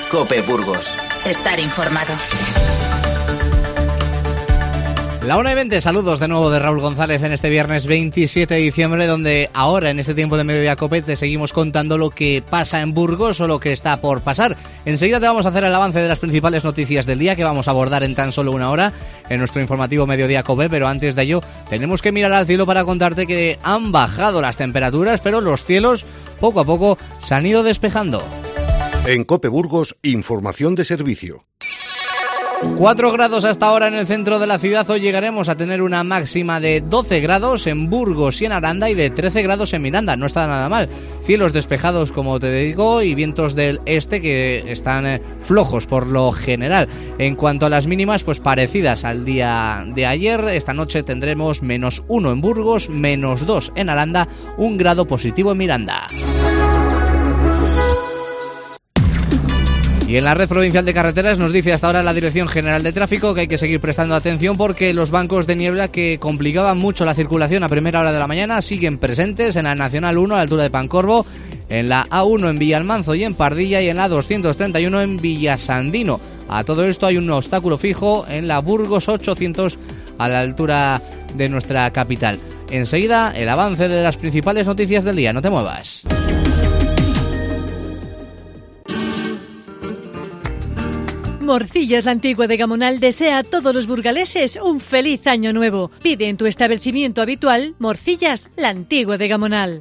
COPE Burgos. Estar informado. La 1:20, saludos de nuevo de Raúl González en este viernes 27 de diciembre, donde ahora en este tiempo de Mediodía Cope te seguimos contando lo que pasa en Burgos o lo que está por pasar. Enseguida te vamos a hacer el avance de las principales noticias del día que vamos a abordar en tan solo una hora en nuestro informativo Mediodía Cope, pero antes de ello tenemos que mirar al cielo para contarte que han bajado las temperaturas, pero los cielos poco a poco se han ido despejando. En COPE Burgos, información de servicio. 4 grados hasta ahora en el centro de la ciudad. Hoy llegaremos a tener una máxima de 12 grados en Burgos y en Aranda y de 13 grados en Miranda. No está nada mal. Cielos despejados, como te digo, y vientos del este que están flojos por lo general. En cuanto a las mínimas, pues parecidas al día de ayer. Esta noche tendremos -1 en Burgos, -2 en Aranda, 1 grado positivo en Miranda. Y en la red provincial de carreteras nos dice hasta ahora la Dirección General de Tráfico que hay que seguir prestando atención porque los bancos de niebla que complicaban mucho la circulación a primera hora de la mañana siguen presentes en la Nacional 1 a la altura de Pancorbo, en la A1 en Villalmanzo y en Pardilla y en la 231 en Villasandino. A todo esto hay un obstáculo fijo en la Burgos 800 a la altura de nuestra capital. Enseguida el avance de las principales noticias del día. No te muevas. Morcillas La Antigua de Gamonal desea a todos los burgaleses un feliz año nuevo. Pide en tu establecimiento habitual Morcillas La Antigua de Gamonal.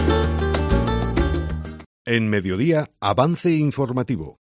En Mediodía, avance informativo.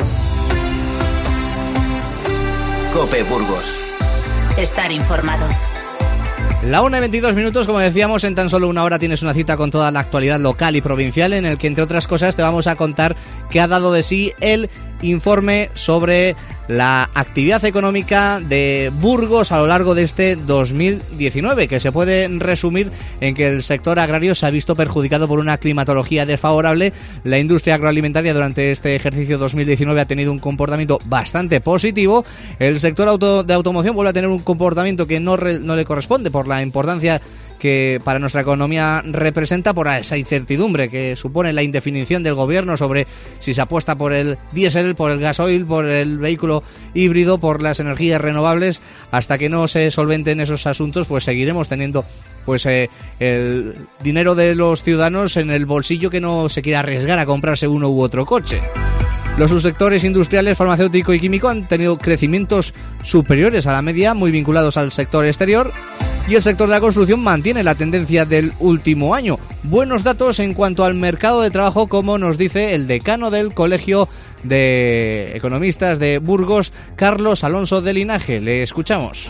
COPE Burgos. Estar informado. La 1:22, como decíamos, en tan solo una hora tienes una cita con toda la actualidad local y provincial en el que, entre otras cosas, te vamos a contar qué ha dado de sí el informe sobre la actividad económica de Burgos a lo largo de este 2019, que se puede resumir en que el sector agrario se ha visto perjudicado por una climatología desfavorable. La industria agroalimentaria durante este ejercicio 2019 ha tenido un comportamiento bastante positivo. El sector de automoción vuelve a tener un comportamiento que no le corresponde por la importancia que para nuestra economía representa, por esa incertidumbre que supone la indefinición del gobierno sobre si se apuesta por el diésel, por el gasoil, por el vehículo híbrido, por las energías renovables. Hasta que no se solventen esos asuntos, pues seguiremos teniendo el dinero de los ciudadanos en el bolsillo que no se quiera arriesgar a comprarse uno u otro coche. Los subsectores industriales, farmacéutico y químico han tenido crecimientos superiores a la media, muy vinculados al sector exterior, y el sector de la construcción mantiene la tendencia del último año. Buenos datos en cuanto al mercado de trabajo, como nos dice el decano del Colegio de Economistas de Burgos, Carlos Alonso de Linaje. Le escuchamos.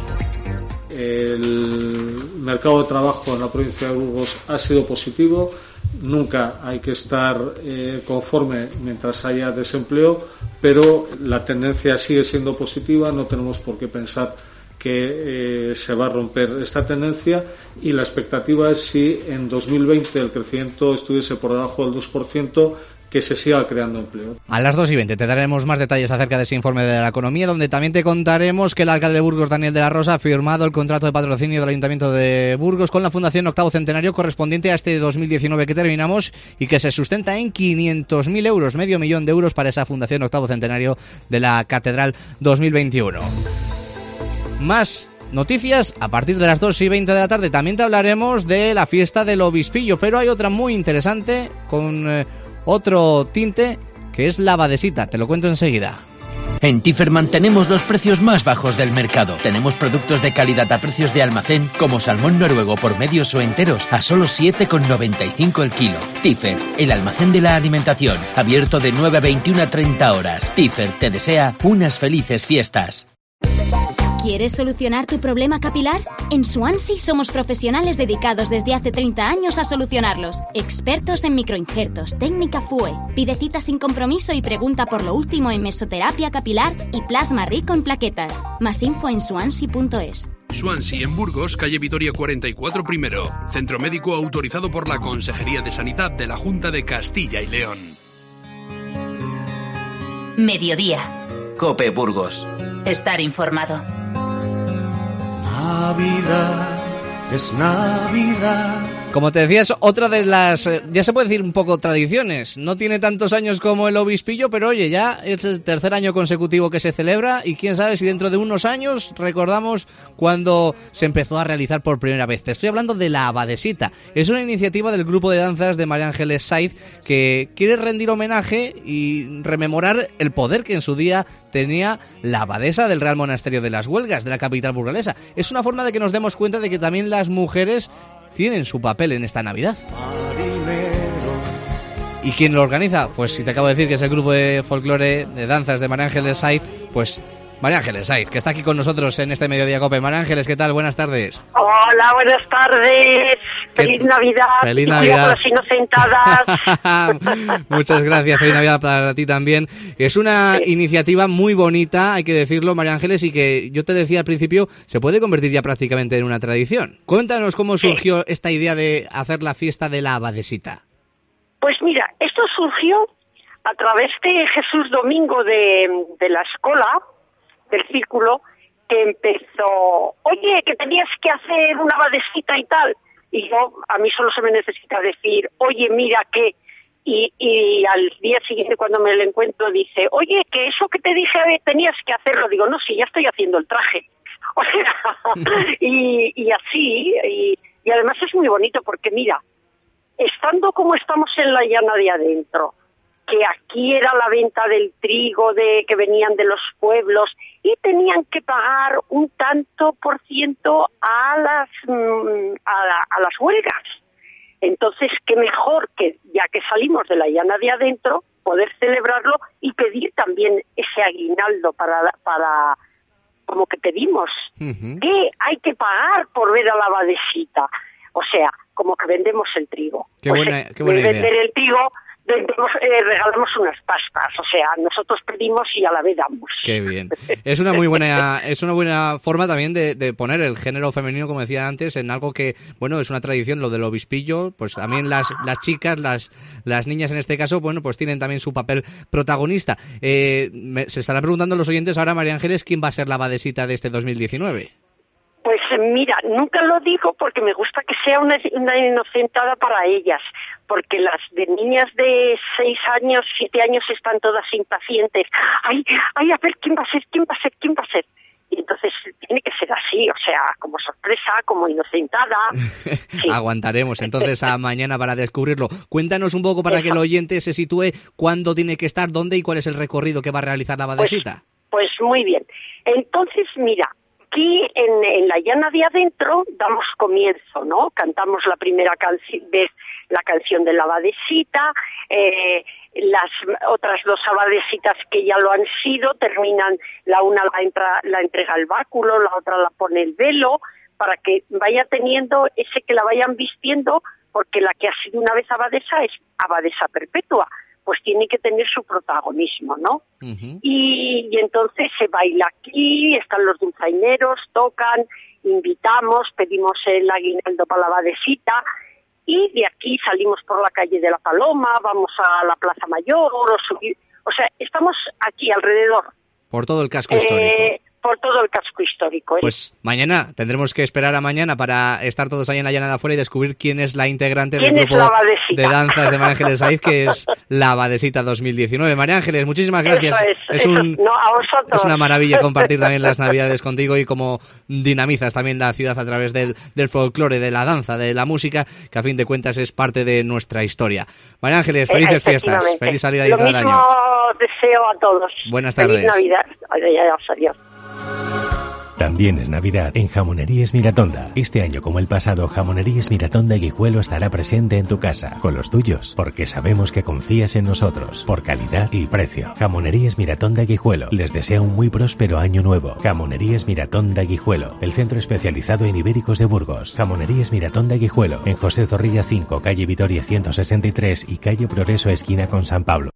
El mercado de trabajo en la provincia de Burgos ha sido positivo. Nunca hay que estar conforme mientras haya desempleo, pero la tendencia sigue siendo positiva. No tenemos por qué pensar que se va a romper esta tendencia, y la expectativa es, si en 2020 el crecimiento estuviese por debajo del 2%, que se siga creando empleo. A las 2:20 te daremos más detalles acerca de ese informe de la economía, donde también te contaremos que el alcalde de Burgos, Daniel de la Rosa, ha firmado el contrato de patrocinio del Ayuntamiento de Burgos con la Fundación Octavo Centenario correspondiente a este 2019 que terminamos, y que se sustenta en 500.000 euros, medio millón de euros para esa Fundación Octavo Centenario de la Catedral 2021. Más noticias a partir de las 2:20 de la tarde. También te hablaremos de la fiesta del Obispillo, pero hay otra muy interesante con otro tinte, que es la Abadesita. Te lo cuento enseguida. En Tifer mantenemos los precios más bajos del mercado. Tenemos productos de calidad a precios de almacén, como salmón noruego por medios o enteros a solo 7,95 el kilo. Tifer, el almacén de la alimentación, abierto de 9 a 21 a 30 horas. Tifer te desea unas felices fiestas. ¿Quieres solucionar tu problema capilar? En Swansea somos profesionales dedicados desde hace 30 años a solucionarlos. Expertos en microinjertos, técnica FUE. Pide cita sin compromiso y pregunta por lo último en mesoterapia capilar y plasma rico en plaquetas. Más info en swansea.es. Swansea en Burgos, calle Vitoria 44 primero. Centro médico autorizado por la Consejería de Sanidad de la Junta de Castilla y León. Mediodía. COPE Burgos. Estar informado. Navidad es Navidad Como te decía, es otra de las, ya se puede decir un poco tradiciones. No tiene tantos años como el obispillo, pero oye, ya es el tercer año consecutivo que se celebra y quién sabe si dentro de unos años recordamos cuando se empezó a realizar por primera vez. Te estoy hablando de la Abadesita. Es una iniciativa del grupo de danzas de María Ángeles Saiz que quiere rendir homenaje y rememorar el poder que en su día tenía la abadesa del Real Monasterio de las Huelgas, de la capital burgalesa. Es una forma de que nos demos cuenta de que también las mujeres tienen su papel en esta Navidad. ¿Y quién lo organiza? Pues si te acabo de decir que es el grupo de folclore de danzas de María Ángeles Saiz, pues María Ángeles Saiz, que está aquí con nosotros en este Mediodía Cope. María Ángeles, ¿qué tal? Buenas tardes. Hola, buenas tardes. Feliz Navidad. Feliz Navidad. Las inocentadas. Muchas gracias, feliz Navidad para ti también. Es una iniciativa muy bonita, hay que decirlo, María Ángeles, y que yo te decía al principio, se puede convertir ya prácticamente en una tradición. Cuéntanos cómo surgió esta idea de hacer la fiesta de la Abadesita. Pues mira, esto surgió a través de Jesús Domingo de la escuela, del círculo, que empezó, oye, que tenías que hacer una abadesita y tal. Y yo, a mí solo se me necesita decir, oye, mira que, y al día siguiente cuando me lo encuentro dice, oye, que eso que te dije tenías que hacerlo. Digo, no, sí, ya estoy haciendo el traje. O sea, y así, y además es muy bonito porque mira, estando como estamos en la llana de adentro, que aquí era la venta del trigo que venían de los pueblos y tenían que pagar un tanto por ciento a las huelgas. Entonces, qué mejor que, ya que salimos de la llana de adentro, poder celebrarlo y pedir también ese aguinaldo para como que pedimos, que hay que pagar por ver a la abadesita. O sea, como que vendemos el trigo. Qué buena idea. Vender el trigo, regalamos unas pastas, o sea, nosotros pedimos y a la vez damos. Qué bien. Es una buena forma también de poner el género femenino, como decía antes, en algo que, bueno, es una tradición, lo del obispillo, pues también las chicas, las niñas en este caso, bueno, pues tienen también su papel protagonista. Se estarán preguntando los oyentes ahora, María Ángeles, ¿quién va a ser la abadesita de este 2019? Pues mira, nunca lo digo porque me gusta que sea una inocentada para ellas, porque las de niñas de 6 años, 7 años están todas impacientes. Ay, a ver, ¿quién va a ser? Y entonces tiene que ser así, o sea, como sorpresa, como inocentada. Sí. Aguantaremos entonces a mañana para descubrirlo. Cuéntanos un poco para que el oyente se sitúe cuándo tiene que estar, dónde y cuál es el recorrido que va a realizar la abadesita. Pues muy bien. Entonces, mira, aquí en la llana de adentro damos comienzo, ¿no? Cantamos la primera vez la canción de la abadesita, las otras 2 abadesitas que ya lo han sido terminan, la una la entrega el báculo, la otra la pone el velo, para que vaya teniendo ese que la vayan vistiendo, porque la que ha sido una vez abadesa es abadesa perpetua, pues tiene que tener su protagonismo, ¿no? Uh-huh. Y entonces se baila aquí, están los dulzaineros, tocan, invitamos, pedimos el aguinaldo para la abadesita, y de aquí salimos por la calle de la Paloma, vamos a la Plaza Mayor, o sea, estamos aquí alrededor. Por todo el casco histórico. Por todo el casco histórico. Pues mañana, tendremos que esperar a mañana para estar todos ahí en la llana de afuera y descubrir quién es la integrante del grupo de danzas de María Ángeles Saiz, que es la Abadesita 2019. María Ángeles, muchísimas gracias. Es una maravilla compartir también las Navidades contigo y cómo dinamizas también la ciudad a través del folclore, de la danza, de la música, que a fin de cuentas es parte de nuestra historia. María Ángeles, felices fiestas, feliz salida y entrada del año. Lo mismo deseo a todos. Buenas tardes. Feliz Navidad. Adiós. También es Navidad en Jamonerías Miratonda. Este año, como el pasado, Jamonerías Miratonda Guijuelo estará presente en tu casa, con los tuyos, porque sabemos que confías en nosotros, por calidad y precio. Jamonerías Miratonda Guijuelo les desea un muy próspero año nuevo. Jamonerías Miratonda Guijuelo, el centro especializado en ibéricos de Burgos. Jamonerías Miratonda Guijuelo, en José Zorrilla 5, calle Vitoria 163 y calle Progreso esquina con San Pablo.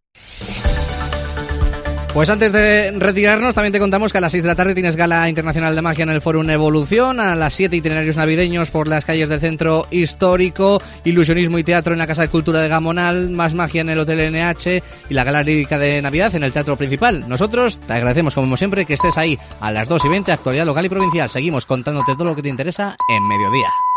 Pues antes de retirarnos, también te contamos que a las 6 de la tarde tienes Gala Internacional de Magia en el Fórum Evolución, a las 7 itinerarios navideños por las calles del Centro Histórico, ilusionismo y teatro en la Casa de Cultura de Gamonal, más magia en el Hotel NH y la Gala Lírica de Navidad en el Teatro Principal. Nosotros te agradecemos, como siempre, que estés ahí a las 2:20, actualidad local y provincial. Seguimos contándote todo lo que te interesa en Mediodía.